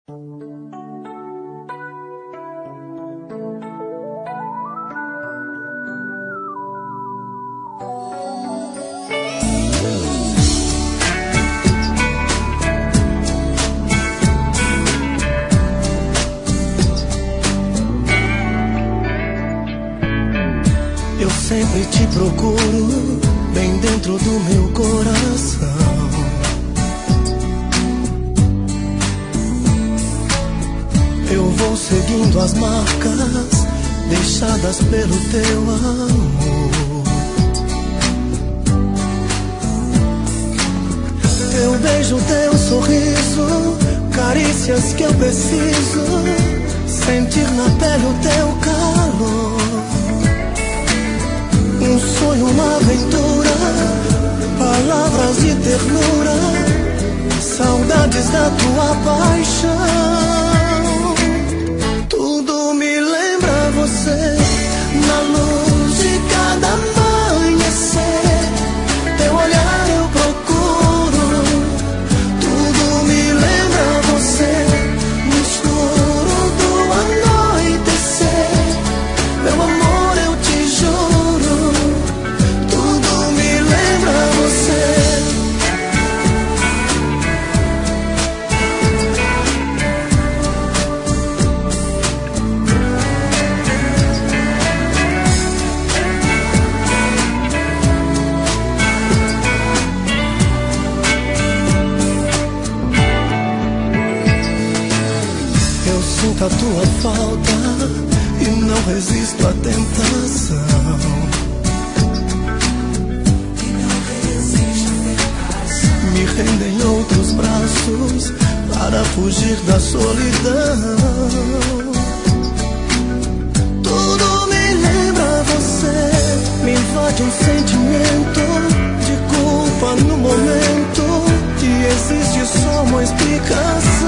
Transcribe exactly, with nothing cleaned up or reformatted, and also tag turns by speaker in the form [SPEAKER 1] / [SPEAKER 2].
[SPEAKER 1] Eu sempre te procuro bem dentro do meu coração. Eu vou seguindo as marcas deixadas pelo teu amor. Teu beijo, teu sorriso, carícias que eu preciso sentir na pele o teu calor. Um sonho, uma aventura, palavras de ternura, saudades da tua paixão. Tudo me lembra você, na luz de cada amanhecer. Teu olhar eu procuro, tudo me lembra você, no escuro do anoitecer. Meu amor, eu te juro, tudo me lembra você. Eu sinto a tua falta e não resisto à tentação. Me rendo em outros braços para fugir da solidão. Tudo me lembra você, me invade um sentimento de culpa no momento que existe só uma explicação.